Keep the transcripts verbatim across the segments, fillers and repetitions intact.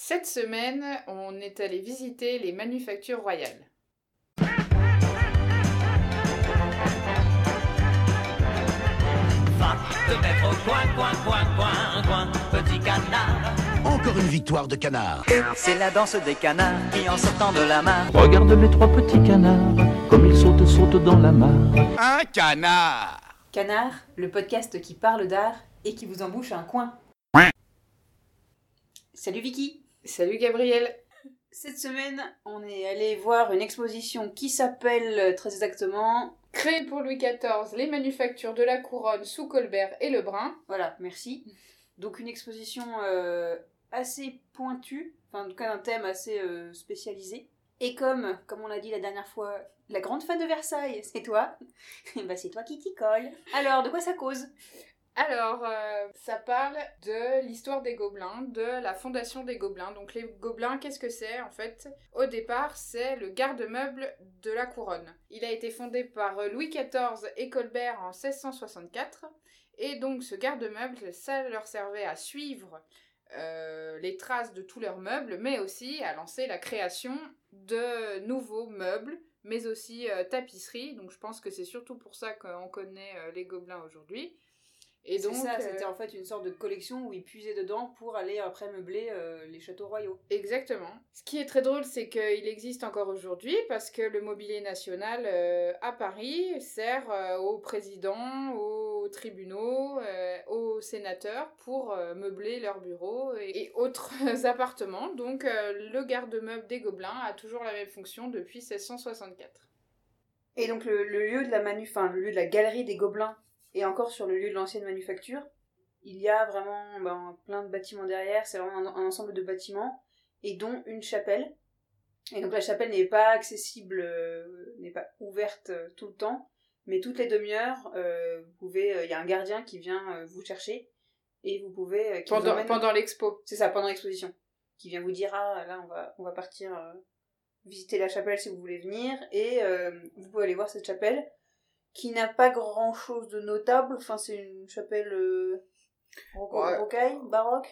Cette semaine, on est allé visiter les manufactures royales. Va te mettre au coin, coin, coin, coin, coin, petit canard. Encore une victoire de canard. C'est la danse des canards qui en sortant de la mare. Regarde les trois petits canards, comme ils sautent, sautent dans la mare. Un canard. Canard, le podcast qui parle d'art et qui vous embouche un coin. Salut Vicky. Salut Gabriel. Cette semaine, on est allé voir une exposition qui s'appelle très exactement... Créé pour Louis quatorze, les manufactures de la couronne sous Colbert et Lebrun. Voilà, merci. Donc une exposition euh, assez pointue, enfin en tout cas un thème assez euh, spécialisé. Et comme, comme on l'a dit la dernière fois, la grande fan de Versailles, c'est toi, bah c'est toi qui t'y colle. Alors, de quoi ça cause ? Alors, euh, ça parle de l'histoire des Gobelins, de la fondation des Gobelins. Donc les Gobelins, qu'est-ce que c'est en fait ? Au départ, c'est le garde-meuble de la couronne. Il a été fondé par Louis quatorze et Colbert en seize cent soixante-quatre. Et donc ce garde-meuble, ça leur servait à suivre euh, les traces de tous leurs meubles, mais aussi à lancer la création de nouveaux meubles, mais aussi euh, tapisseries. Donc je pense que c'est surtout pour ça qu'on connaît euh, les Gobelins aujourd'hui. Et donc, c'est ça, euh... c'était en fait une sorte de collection où ils puisaient dedans pour aller après meubler euh, les châteaux royaux. Exactement. Ce qui est très drôle, c'est qu'il existe encore aujourd'hui parce que le mobilier national euh, à Paris sert euh, aux présidents, aux tribunaux, euh, aux sénateurs pour euh, meubler leurs bureaux et, et autres appartements. Donc euh, le garde-meuble des Gobelins a toujours la même fonction depuis seize cent soixante-quatre. Et donc le, le lieu de la manu, enfin le lieu de la galerie des Gobelins, et encore sur le lieu de l'ancienne manufacture, il y a vraiment ben, plein de bâtiments derrière, c'est vraiment un, un ensemble de bâtiments, et dont une chapelle. Et donc la chapelle n'est pas accessible, euh, n'est pas ouverte euh, tout le temps, mais toutes les demi-heures, euh, vous pouvez, il euh, y a un gardien qui vient euh, vous chercher, et vous pouvez... Euh, qui pendant, vous emmène... pendant l'expo. C'est ça, pendant l'exposition. Qui vient vous dire, ah là on va, on va partir euh, visiter la chapelle si vous voulez venir, et euh, vous pouvez aller voir cette chapelle, qui n'a pas grand chose de notable, enfin c'est une chapelle euh, roco- ouais. rocaille, baroque.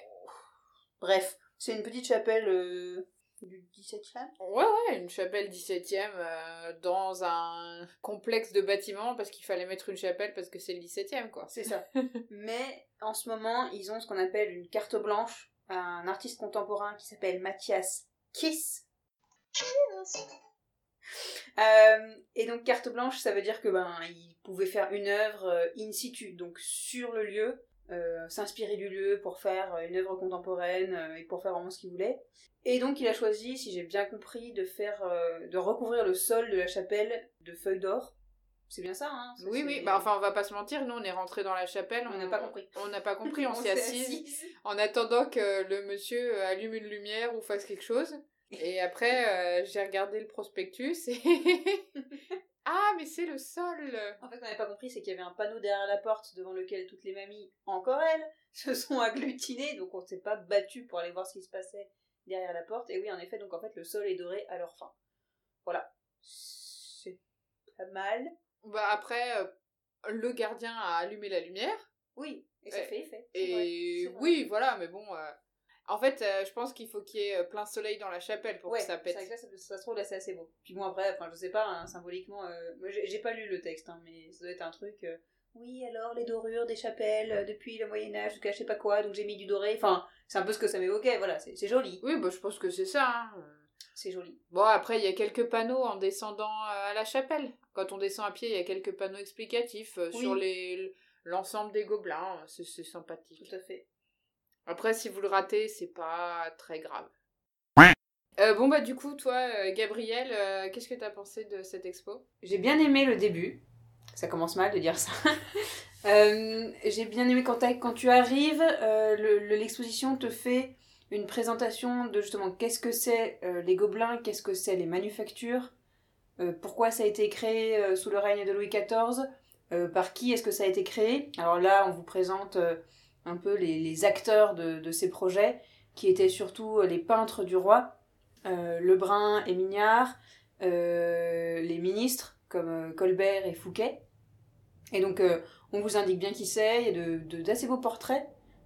Bref, c'est une petite chapelle euh, du dix-septième. Ouais, ouais, une chapelle dix-septième euh, dans un complexe de bâtiments parce qu'il fallait mettre une chapelle parce que c'est le dix-septième, quoi. C'est ça. Mais en ce moment, ils ont ce qu'on appelle une carte blanche à un artiste contemporain qui s'appelle Mathias Kiss. Euh, et donc carte blanche, ça veut dire que ben il pouvait faire une œuvre euh, in situ, donc sur le lieu, euh, s'inspirer du lieu pour faire une œuvre contemporaine euh, et pour faire vraiment ce qu'il voulait. Et donc il a choisi, si j'ai bien compris, de faire, euh, de recouvrir le sol de la chapelle de feuilles d'or. C'est bien ça, hein ça, Oui, c'est... oui, bah enfin on va pas se mentir, nous on est rentré dans la chapelle, on n'a pas compris. On n'a pas compris, on, on s'est assise, assise en attendant que le monsieur allume une lumière ou fasse quelque chose. Et après, euh, j'ai regardé le prospectus et... ah, mais c'est le sol. En fait, ce qu'on n'avait pas compris, c'est qu'il y avait un panneau derrière la porte devant lequel toutes les mamies, encore elles, se sont agglutinées, donc on s'est pas battu pour aller voir ce qui se passait derrière la porte. Et oui, en effet, donc en fait, le sol est doré à leur fin. Voilà. C'est pas mal. Bah après, euh, le gardien a allumé la lumière. Oui, et ça et, fait effet. Et vrai, c'est vrai. oui, voilà, mais bon... Euh... En fait, euh, je pense qu'il faut qu'il y ait plein soleil dans la chapelle pour ouais, que ça pète. Ouais, ça, ça, ça se trouve là, c'est assez beau. Puis bon, après, enfin, je sais pas, hein, symboliquement, euh, moi j'ai, j'ai pas lu le texte, hein, mais ça doit être un truc. Euh, oui, alors les dorures des chapelles euh, depuis le Moyen-Âge, jusqu'à je sais pas quoi, donc j'ai mis du doré. Enfin, c'est un peu ce que ça m'évoquait, voilà, c'est, c'est joli. Oui, bah je pense que c'est ça. Hein. C'est joli. Bon, après, il y a quelques panneaux en descendant à la chapelle. Quand on descend à pied, il y a quelques panneaux explicatifs euh, oui. sur les, l'ensemble des Gobelins. C'est, c'est sympathique. Tout à fait. Après, si vous le ratez, c'est pas très grave. Euh, bon, bah du coup, toi, euh, Gabriel, euh, qu'est-ce que t'as pensé de cette expo ? J'ai bien aimé le début. Ça commence mal de dire ça. euh, j'ai bien aimé quand, quand tu arrives, euh, le, le, l'exposition te fait une présentation de justement qu'est-ce que c'est euh, les Gobelins, qu'est-ce que c'est les manufactures, euh, pourquoi ça a été créé euh, sous le règne de Louis quatorze, euh, par qui est-ce que ça a été créé. Alors là, on vous présente... Euh, un peu les, les acteurs de, de ces projets, qui étaient surtout les peintres du roi, euh, Lebrun et Mignard, euh, les ministres, comme euh, Colbert et Fouquet. Et donc, euh, on vous indique bien qui c'est, il y a de, de, d'assez beaux portraits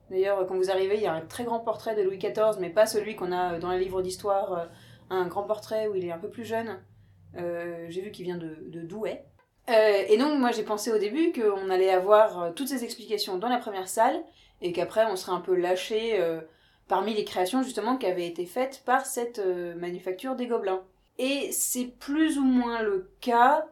D'ailleurs, quand vous arrivez, il y a un très grand portrait de Louis quatorze, mais pas celui qu'on a dans les livres d'histoire, euh, un grand portrait où il est un peu plus jeune. Euh, j'ai vu qu'il vient de, de Douai. Euh, et donc, moi, j'ai pensé au début qu'on allait avoir toutes ces explications dans la première salle, et qu'après, on serait un peu lâché euh, parmi les créations, justement, qui avaient été faites par cette euh, manufacture des Gobelins. Et c'est plus ou moins le cas,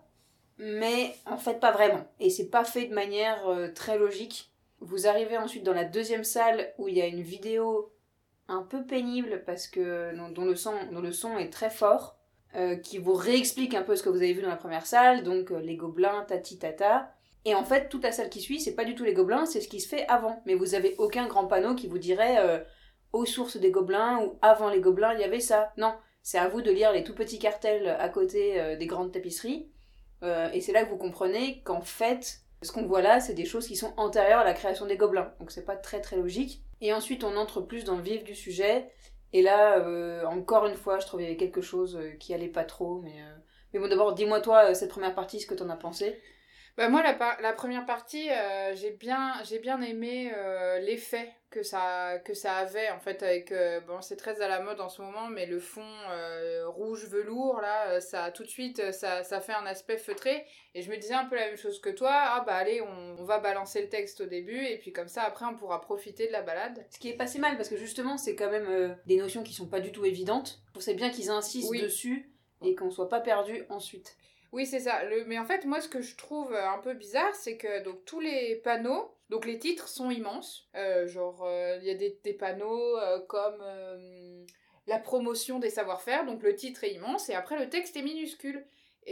mais en fait, pas vraiment. Et c'est pas fait de manière euh, très logique. Vous arrivez ensuite dans la deuxième salle, où il y a une vidéo un peu pénible, parce que dont, dont, le, son, dont le son est très fort, euh, qui vous réexplique un peu ce que vous avez vu dans la première salle, donc euh, les Gobelins, tati tata. Et en fait, toute la salle qui suit, c'est pas du tout les Gobelins, c'est ce qui se fait avant. Mais vous avez aucun grand panneau qui vous dirait euh, aux sources des Gobelins ou avant les Gobelins, il y avait ça. Non, c'est à vous de lire les tout petits cartels à côté euh, des grandes tapisseries. Euh, et c'est là que vous comprenez qu'en fait, ce qu'on voit là, c'est des choses qui sont antérieures à la création des Gobelins. Donc c'est pas très très logique. Et ensuite, on entre plus dans le vif du sujet. Et là, euh, encore une fois, je trouvais qu'il y avait quelque chose qui allait pas trop. Mais, euh... mais bon, d'abord, dis-moi toi, cette première partie, ce que t'en as pensé. Bah moi, la, par- la première partie, euh, j'ai bien, j'ai bien aimé euh, l'effet que ça, que ça avait, en fait, avec... Euh, bon, c'est très à la mode en ce moment, mais le fond euh, rouge velours, là, euh, ça, tout de suite, ça, ça fait un aspect feutré. Et je me disais un peu la même chose que toi. Ah bah allez, on, on va balancer le texte au début, et puis comme ça, après, on pourra profiter de la balade. Ce qui est pas si mal, parce que justement, c'est quand même euh, des notions qui sont pas du tout évidentes. Je trouve c'est bien qu'ils insistent Oui. dessus, et qu'on soit pas perdu ensuite. Oui, c'est ça. Le... Mais en fait, moi, ce que je trouve un peu bizarre, c'est que donc tous les panneaux, donc les titres sont immenses. Euh, genre, il euh, y a des, des panneaux euh, comme euh, la promotion des savoir-faire, donc le titre est immense, et après le texte est minuscule.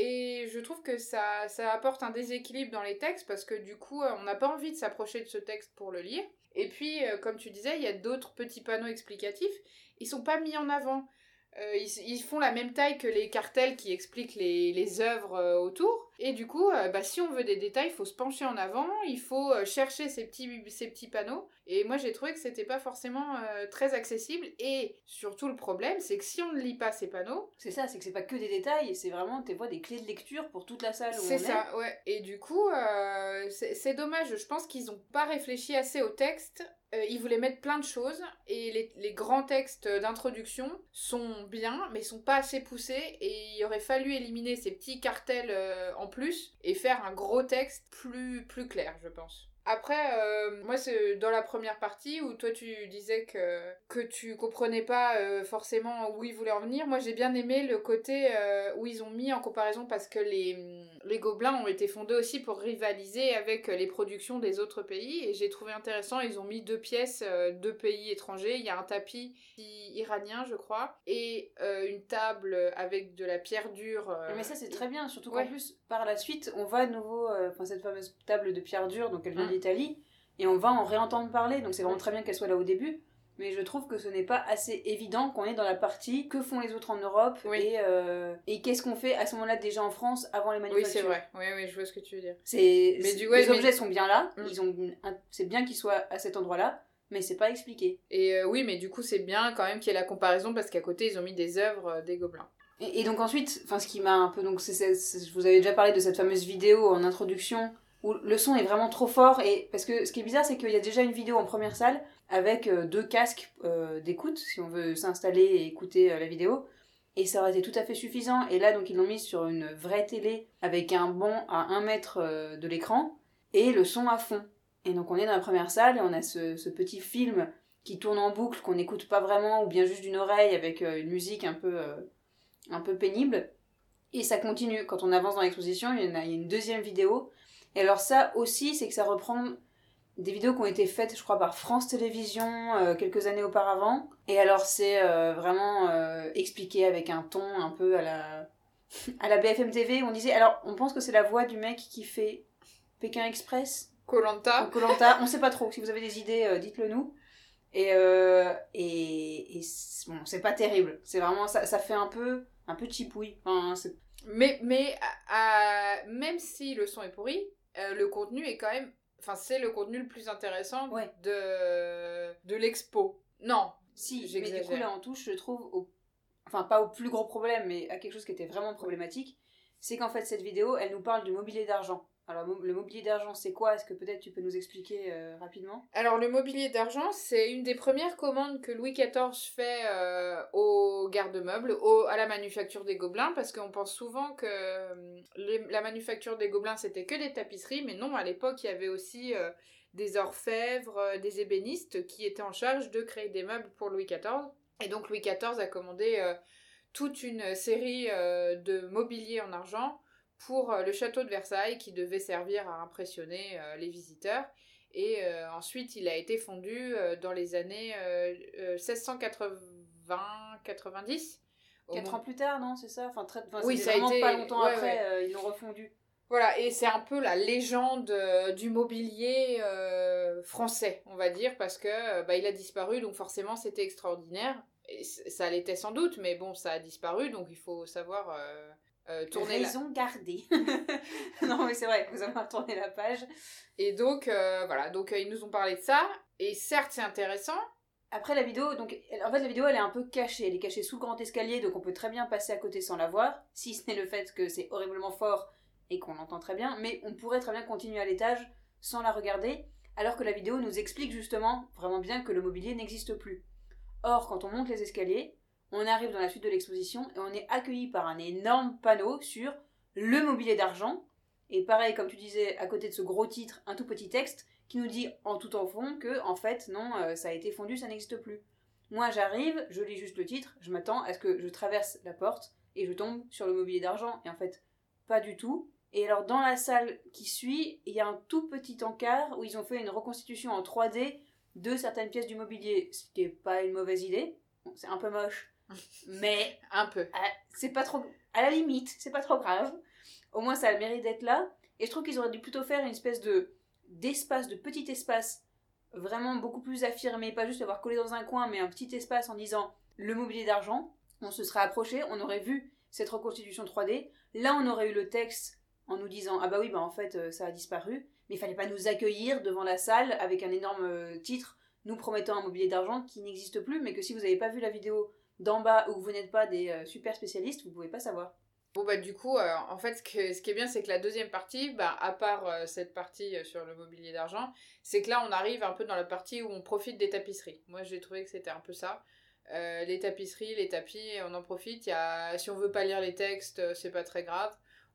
Et je trouve que ça, ça apporte un déséquilibre dans les textes, parce que du coup, on n'a pas envie de s'approcher de ce texte pour le lire. Et puis, euh, comme tu disais, il y a d'autres petits panneaux explicatifs, ils sont pas mis en avant. Euh, ils, ils font la même taille que les cartels qui expliquent les, les œuvres euh, autour. Et du coup, euh, bah, si on veut des détails, il faut se pencher en avant, il faut euh, chercher ces petits, ces petits panneaux. Et moi, j'ai trouvé que c'était pas forcément euh, très accessible. Et surtout, le problème, c'est que si on ne lit pas ces panneaux... C'est ça, c'est que c'est pas que des détails, c'est vraiment, tu vois, des clés de lecture pour toute la salle où on C'est est. ça, ouais. Et du coup, euh, c'est, c'est dommage. Je pense qu'ils ont pas réfléchi assez au texte. Euh, ils voulaient mettre plein de choses, et les, les grands textes d'introduction sont bien, mais sont pas assez poussés, et il aurait fallu éliminer ces petits cartels euh, en plus, et faire un gros texte plus, plus clair, je pense. Après, euh, moi, c'est dans la première partie où toi, tu disais que, que tu comprenais pas euh, forcément où ils voulaient en venir. Moi, j'ai bien aimé le côté euh, où ils ont mis en comparaison, parce que les, les Gobelins ont été fondés aussi pour rivaliser avec les productions des autres pays. Et j'ai trouvé intéressant, ils ont mis deux pièces, euh, deux pays étrangers. Il y a un tapis iranien, je crois, et euh, une table avec de la pierre dure. Euh, Mais ça, c'est très bien, surtout ouais. qu'en plus, par la suite, on va à nouveau, euh, cette fameuse table de pierre dure, donc elle vient Mmh. d'Italie, et on va en réentendre parler, donc c'est vraiment très bien qu'elle soit là au début, mais je trouve que ce n'est pas assez évident qu'on est dans la partie que font les autres en Europe, Oui. et, euh, et qu'est-ce qu'on fait à ce moment-là déjà en France avant les manufactures. Oui, c'est vrai. Oui, oui, je vois ce que tu veux dire. C'est, Mais c'est- du- ouais, les mais- objets sont bien là, Mm. ils ont, un- c'est bien qu'ils soient à cet endroit-là, mais c'est pas expliqué. Et euh, oui, mais du coup, c'est bien quand même qu'il y ait la comparaison, parce qu'à côté, ils ont mis des œuvres euh, des Gobelins. Et, et donc ensuite, enfin ce qui m'a un peu, donc c'est, c'est- c'est- je vous avais déjà parlé de cette fameuse vidéo en introduction où le son est vraiment trop fort, et parce que ce qui est bizarre, c'est qu'il y a déjà une vidéo en première salle avec euh, deux casques euh, d'écoute si on veut s'installer et écouter euh, la vidéo, et ça aurait été tout à fait suffisant. Et là, donc ils l'ont mis sur une vraie télé avec un banc à un mètre euh, de l'écran et le son à fond. Et donc on est dans la première salle et on a ce, ce petit film qui tourne en boucle qu'on n'écoute pas vraiment, ou bien juste d'une oreille avec euh, une musique un peu euh, un peu pénible. Et ça continue. Quand on avance dans l'exposition, il y, en a, il y a une deuxième vidéo. Et alors ça aussi, c'est que ça reprend des vidéos qui ont été faites, je crois, par France Télévisions euh, quelques années auparavant. Et alors c'est euh, vraiment euh, expliqué avec un ton un peu à la, à la B F M T V. On disait, alors on pense que c'est la voix du mec qui fait Pékin Express, Koh-Lanta. Koh-Lanta, on sait pas trop. Si vous avez des idées, euh, dites-le nous. Et, euh, et, et c'est, bon, c'est pas terrible. C'est vraiment, ça, ça fait un peu, un peu chipouille. Enfin, c'est... Mais, mais à- à- même si le son est pourri, euh, le contenu est quand même... Enfin, c'est le contenu le plus intéressant Ouais. de, de l'expo. Non, Si, mais j'exagère. du coup, là, on touche, je trouve, au... enfin, pas au plus gros problème, mais à quelque chose qui était vraiment problématique. C'est qu'en fait, cette vidéo, elle nous parle du mobilier d'argent. Alors, le mobilier d'argent, c'est quoi? Est-ce que peut-être tu peux nous expliquer euh, rapidement? Alors, le mobilier d'argent, c'est une des premières commandes que Louis quatorze fait euh, au garde-meubles, au, à la manufacture des Gobelins, parce qu'on pense souvent que euh, les, la manufacture des Gobelins, c'était que des tapisseries, mais non, à l'époque, il y avait aussi euh, des orfèvres, euh, des ébénistes qui étaient en charge de créer des meubles pour Louis quatorze. Et donc, Louis quatorze a commandé euh, toute une série euh, de mobilier en argent pour euh, le château de Versailles, qui devait servir à impressionner euh, les visiteurs. Et euh, ensuite, il a été fondu euh, dans les années euh, euh, seize cent quatre-vingts quatre-vingt-dix. Quatre ans plus tard, non? C'est ça? Enfin, très... enfin, oui, c'était ça a vraiment été... pas longtemps ouais, après, ouais. Euh, ils l'ont refondu. Voilà, et c'est un peu la légende euh, du mobilier euh, français, on va dire, parce que euh, bah, il a disparu, donc forcément c'était extraordinaire. Et c- ça l'était sans doute, mais bon, ça a disparu, donc il faut savoir euh, euh, tourner la... Raison gardée. Non, mais c'est vrai, il faut savoir tourner la page. Et donc, euh, voilà, donc euh, ils nous ont parlé de ça, et certes c'est intéressant. Après la vidéo, donc elle- en fait la vidéo elle est un peu cachée, elle est cachée sous le grand escalier, donc on peut très bien passer à côté sans la voir, si ce n'est le fait que c'est horriblement fort et qu'on l'entend très bien, mais on pourrait très bien continuer à l'étage sans la regarder, alors que la vidéo nous explique justement vraiment bien que le mobilier n'existe plus. Or, quand on monte les escaliers, on arrive dans la suite de l'exposition et on est accueilli par un énorme panneau sur le mobilier d'argent, et pareil, comme tu disais, à côté de ce gros titre, un tout petit texte qui nous dit en tout en fond que, en fait, non, euh, ça a été fondu, ça n'existe plus. Moi, j'arrive, je lis juste le titre, je m'attends à ce que je traverse la porte et je tombe sur le mobilier d'argent, et en fait, pas du tout. Et alors, dans la salle qui suit, il y a un tout petit encart où ils ont fait une reconstitution en trois D de certaines pièces du mobilier, ce qui est pas une mauvaise idée. Bon, c'est un peu moche, mais Un peu. ah, c'est pas trop... À la limite, c'est pas trop grave. Au moins, ça a le mérite d'être là. Et je trouve qu'ils auraient dû plutôt faire une espèce de d'espace, de petit espace, vraiment beaucoup plus affirmé, pas juste l'avoir collé dans un coin, mais un petit espace en disant le mobilier d'argent. On se serait approché, on aurait vu cette reconstitution trois D. Là, on aurait eu le texte en nous disant ah bah oui, bah en fait, euh, ça a disparu. Mais il fallait pas nous accueillir devant la salle avec un énorme euh, titre nous promettant un mobilier d'argent qui n'existe plus, mais que si vous n'avez pas vu la vidéo d'en bas ou que vous n'êtes pas des euh, super spécialistes, vous pouvez pas savoir. Bon bah du coup, euh, en fait, ce, que, ce qui est bien, c'est que la deuxième partie, bah, à part euh, cette partie euh, sur le mobilier d'argent, c'est que là, on arrive un peu dans la partie où on profite des tapisseries. Moi, j'ai trouvé que c'était un peu ça. Euh, les tapisseries, les tapis, on en profite. Il y a, si on veut pas lire les textes, euh, c'est pas très grave.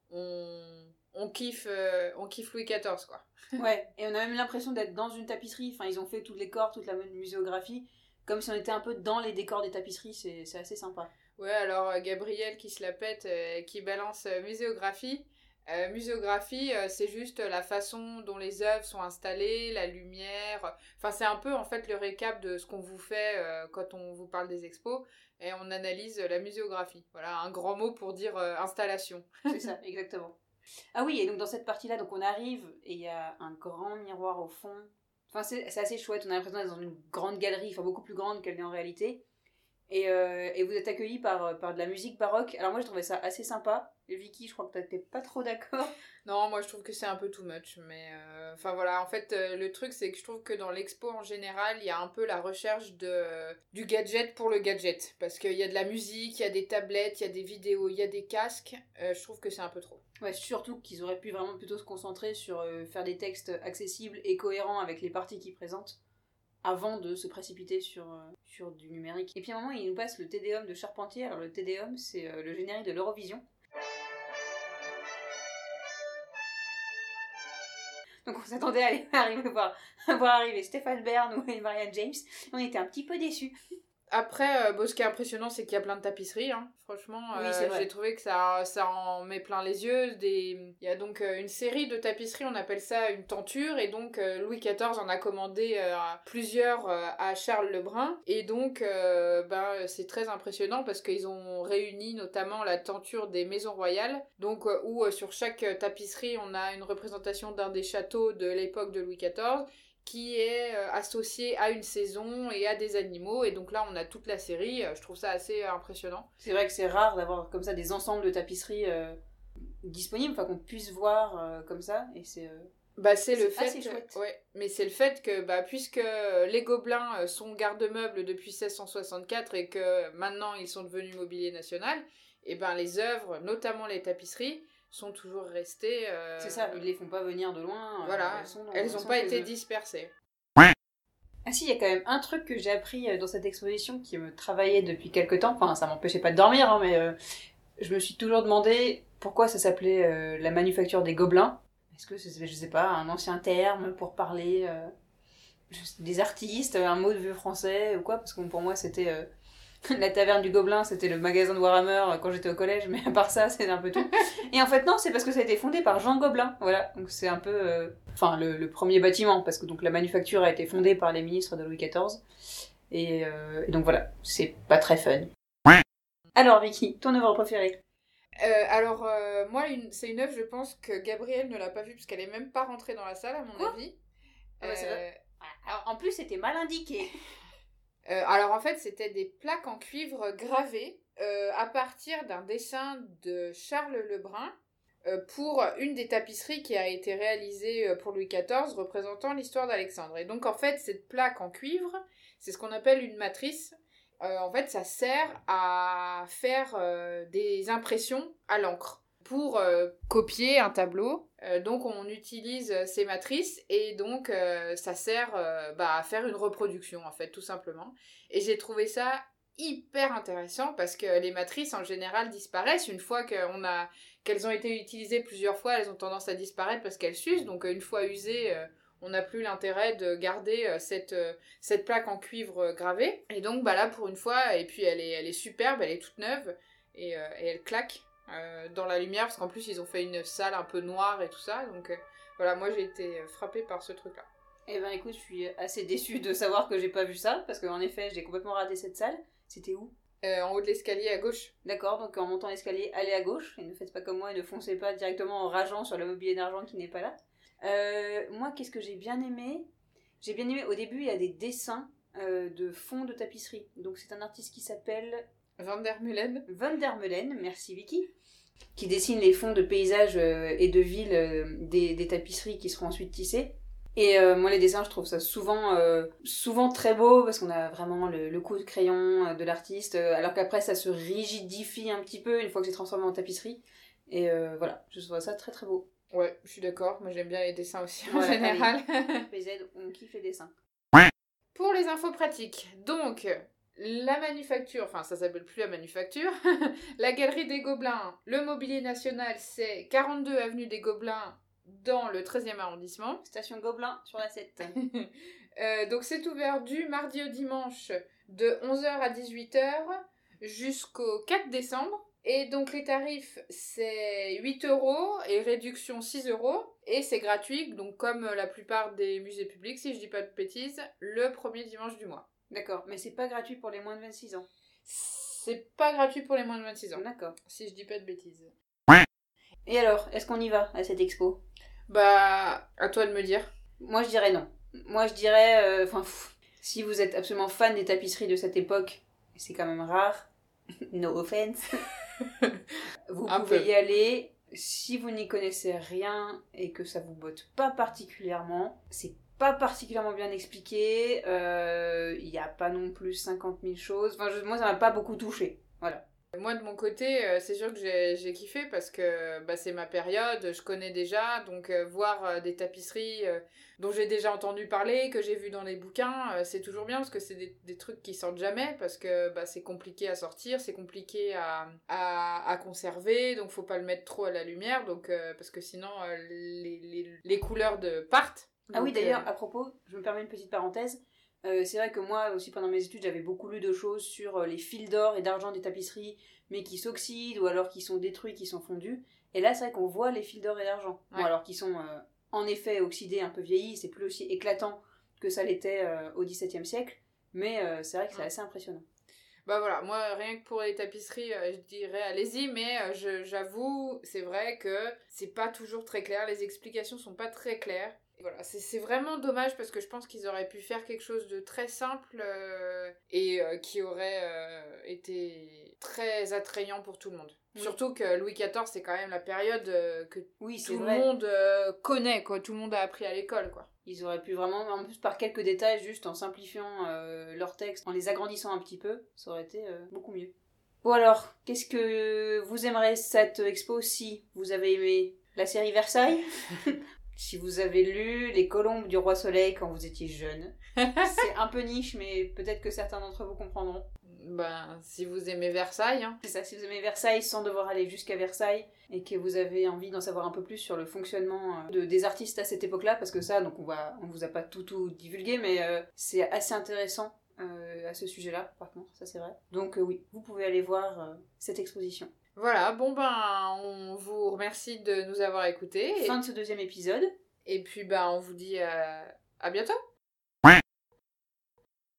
On, on, kiffe, euh, on kiffe Louis quatorze, quoi. Ouais, et on a même l'impression d'être dans une tapisserie. Enfin, ils ont fait tous les décors, toute la muséographie, comme si on était un peu dans les décors des tapisseries. C'est, c'est assez sympa. Ouais, alors euh, Gabriel qui se la pète, euh, qui balance euh, muséographie. Euh, muséographie, euh, c'est juste la façon dont les œuvres sont installées, la lumière. Enfin, c'est un peu en fait le récap de ce qu'on vous fait euh, quand on vous parle des expos. Et on analyse euh, la muséographie. Voilà, un grand mot pour dire euh, installation. C'est ça, exactement. Ah oui, et donc dans cette partie-là, donc on arrive et il y a un grand miroir au fond. Enfin, c'est, c'est assez chouette. On a l'impression d'être dans une grande galerie, enfin beaucoup plus grande qu'elle n'est en réalité. Et, euh, et vous êtes accueillis par, par de la musique baroque. Alors moi, je trouvais ça assez sympa. Et Vicky, je crois que t'étais pas trop d'accord. Non, moi je trouve que c'est un peu too much, mais euh, enfin voilà, en fait euh, le truc c'est que je trouve que dans l'expo en général, il y a un peu la recherche de du gadget pour le gadget, parce qu'il y a de la musique, il y a des tablettes, il y a des vidéos, il y a des casques, euh, je trouve que c'est un peu trop. Ouais, surtout qu'ils auraient pu vraiment plutôt se concentrer sur euh, faire des textes accessibles et cohérents avec les parties qu'ils présentent, avant de se précipiter sur, euh, sur du numérique. Et puis à un moment, il nous passe le Tédéum de Charpentier. Alors le Tédéum, c'est euh, le générique de l'Eurovision. Donc on s'attendait à aller arriver voir, à voir arriver Stéphane Bern ou Marianne James. On était un petit peu déçus. Après, euh, bon, ce qui est impressionnant, c'est qu'il y a plein de tapisseries, hein. Franchement, Oui, euh, c'est vrai. j'ai trouvé que ça, ça en met plein les yeux. Des... Il y a donc euh, une série de tapisseries, on appelle ça une tenture, et donc euh, Louis quatorze en a commandé euh, plusieurs euh, à Charles Lebrun, et donc euh, ben, c'est très impressionnant parce qu'ils ont réuni notamment la tenture des maisons royales, donc euh, où euh, sur chaque euh, tapisserie, on a une représentation d'un des châteaux de l'époque de Louis quatorze, qui est euh, associé à une saison et à des animaux, et donc là on a toute la série. euh, je trouve ça assez euh, impressionnant. C'est vrai que c'est rare d'avoir comme ça des ensembles de tapisseries euh, disponibles, enfin qu'on puisse voir euh, comme ça, et c'est... Euh... Bah c'est, C'est le fait assez chouette. ouais, mais c'est le fait que bah puisque les Gobelins euh, sont garde-meubles depuis seize cent soixante-quatre et que maintenant ils sont devenus mobilier national, et ben les œuvres, notamment les tapisseries, sont toujours restées. Euh... C'est ça, ils les font pas venir de loin. Voilà, euh, elles, sont dans, elles n'ont pas été eux. dispersées. Ah si, il y a quand même un truc que j'ai appris dans cette exposition qui me travaillait depuis quelque temps. Enfin, ça m'empêchait pas de dormir, hein, mais euh, je me suis toujours demandé pourquoi ça s'appelait euh, la manufacture des gobelins. Est-ce que c'est, je sais pas, un ancien terme pour parler euh, des artistes, un mot de vieux français ou quoi? Parce que pour moi, c'était euh, la taverne du Gobelin, c'était le magasin de Warhammer quand j'étais au collège, mais à part ça, c'est un peu tout. Et en fait, non, c'est parce que ça a été fondé par Jean Gobelin, voilà. Donc c'est un peu... Euh... Enfin, le, le premier bâtiment, parce que donc la manufacture a été fondée par les ministres de Louis quatorze. Et, euh, et donc voilà, c'est pas très fun. Alors Vicky, ton œuvre préférée? Euh, alors, euh, moi, une, c'est une œuvre, je pense que Gabrielle ne l'a pas vue, parce qu'elle est même pas rentrée dans la salle, à mon Quoi avis. Ah bah, c'est vrai. Alors, en plus, c'était mal indiqué. Euh, alors, en fait, c'était des plaques en cuivre gravées euh, à partir d'un dessin de Charles Lebrun euh, pour une des tapisseries qui a été réalisée pour Louis quatorze, représentant l'histoire d'Alexandre. Et donc, en fait, cette plaque en cuivre, c'est ce qu'on appelle une matrice. Euh, en fait, ça sert à faire euh, des impressions à l'encre pour euh, copier un tableau. Euh, donc, on utilise ces matrices et donc euh, ça sert euh, bah, à faire une reproduction, en fait, tout simplement. Et j'ai trouvé ça hyper intéressant parce que les matrices, en général, disparaissent. Une fois qu'on a, qu'elles ont été utilisées plusieurs fois, elles ont tendance à disparaître parce qu'elles s'usent. Donc, une fois usées... Euh, on n'a plus l'intérêt de garder euh, cette, euh, cette plaque en cuivre euh, gravée. Et donc, bah là, pour une fois, et puis elle est, elle est superbe, elle est toute neuve, et, euh, et elle claque euh, dans la lumière, parce qu'en plus, ils ont fait une salle un peu noire et tout ça. Donc, euh, voilà, moi, j'ai été frappée par ce truc-là. Eh ben, écoute, je suis assez déçue de savoir que j'ai pas vu ça, parce qu'en effet, j'ai complètement raté cette salle. C'était où? euh, En haut de l'escalier, à gauche. D'accord, donc en montant l'escalier, allez à gauche, et ne faites pas comme moi, et ne foncez pas directement en rageant sur le mobilier d'argent qui n'est pas là. Euh, moi, qu'est-ce que j'ai bien aimé? J'ai bien aimé, au début, il y a des dessins euh, de fonds de tapisserie. Donc, c'est un artiste qui s'appelle... Van der Meulen. Van der Meulen, merci Vicky. Qui dessine les fonds de paysages euh, et de villes euh, des, des tapisseries qui seront ensuite tissées. Et euh, moi, les dessins, je trouve ça souvent, euh, souvent très beau, parce qu'on a vraiment le, le coup de crayon euh, de l'artiste, euh, alors qu'après, ça se rigidifie un petit peu une fois que c'est transformé en tapisserie. Et euh, voilà, je trouve ça très très beau. Ouais, je suis d'accord. Moi, j'aime bien les dessins aussi, en voilà, général. P Z, on kiffe les dessins. Pour les infos pratiques, donc, la manufacture, enfin, ça s'appelle plus la manufacture, la Galerie des Gobelins, le Mobilier National, c'est quarante-deux avenue des Gobelins, dans le treizième arrondissement. Station Gobelin, sur la sept. euh, donc, c'est ouvert du mardi au dimanche, de onze heures à dix-huit heures, jusqu'au quatre décembre. Et donc les tarifs, c'est huit euros et réduction six euros. Et c'est gratuit, donc comme la plupart des musées publics, si je dis pas de bêtises, le premier dimanche du mois. D'accord, mais c'est pas gratuit pour les moins de vingt-six ans. C'est pas gratuit pour les moins de vingt-six ans. D'accord. Si je dis pas de bêtises. Et alors, est-ce qu'on y va à cette expo? Bah, à toi de me dire. Moi je dirais non. Moi je dirais, enfin, euh, si vous êtes absolument fan des tapisseries de cette époque, c'est quand même rare, no offense, vous Un pouvez peu. y aller. Si vous n'y connaissez rien et que ça vous botte pas particulièrement, c'est pas particulièrement bien expliqué, il euh, n'y a pas non plus cinquante mille choses, enfin, je, moi ça m'a pas beaucoup touché, voilà. Moi, de mon côté, euh, c'est sûr que j'ai, j'ai kiffé parce que bah, c'est ma période, je connais déjà, donc euh, voir euh, des tapisseries euh, dont j'ai déjà entendu parler, que j'ai vu dans les bouquins, euh, c'est toujours bien parce que c'est des, des trucs qui sortent jamais, parce que bah, c'est compliqué à sortir, c'est compliqué à, à, à conserver, donc faut pas le mettre trop à la lumière, donc, euh, parce que sinon euh, les, les, les couleurs de partent. Ah oui, Donc, d'ailleurs, euh, à propos, je me permets une petite parenthèse. Euh, c'est vrai que moi aussi pendant mes études j'avais beaucoup lu de choses sur euh, les fils d'or et d'argent des tapisseries mais qui s'oxydent ou alors qui sont détruits, qui sont fondus, et là c'est vrai qu'on voit les fils d'or et d'argent, ouais. Bon, alors qui sont euh, en effet oxydés, un peu vieillis, c'est plus aussi éclatant que ça l'était euh, au dix-septième siècle, mais euh, c'est vrai que c'est ouais. assez impressionnant. Bah voilà, moi rien que pour les tapisseries, euh, je dirais allez-y, mais euh, je, j'avoue, c'est vrai que c'est pas toujours très clair, les explications sont pas très claires. Et voilà, c'est, c'est vraiment dommage parce que je pense qu'ils auraient pu faire quelque chose de très simple euh, et euh, qui aurait euh, été très attrayant pour tout le monde. Oui. Surtout que Louis quatorze, c'est quand même la période euh, que oui, c'est tout vrai. le monde euh, connaît, quoi. Tout le monde a appris à l'école, quoi. Ils auraient pu vraiment, en plus par quelques détails, juste en simplifiant euh, leur texte, en les agrandissant un petit peu, ça aurait été euh, beaucoup mieux. Bon alors, qu'est-ce que vous aimerez cette expo si vous avez aimé la série Versailles? Si vous avez lu Les Colombes du Roi Soleil quand vous étiez jeune. C'est un peu niche, mais peut-être que certains d'entre vous comprendront. Ben, si vous aimez Versailles, hein. C'est ça, si vous aimez Versailles sans devoir aller jusqu'à Versailles et que vous avez envie d'en savoir un peu plus sur le fonctionnement de, des artistes à cette époque-là, parce que ça, donc on va, on vous a pas tout tout divulgué, mais euh, c'est assez intéressant euh, à ce sujet-là, par contre, ça c'est vrai. Donc euh, oui, vous pouvez aller voir euh, cette exposition. Voilà, bon ben, on vous remercie de nous avoir écoutés. Fin de ce deuxième épisode. Et puis ben, on vous dit euh, à bientôt.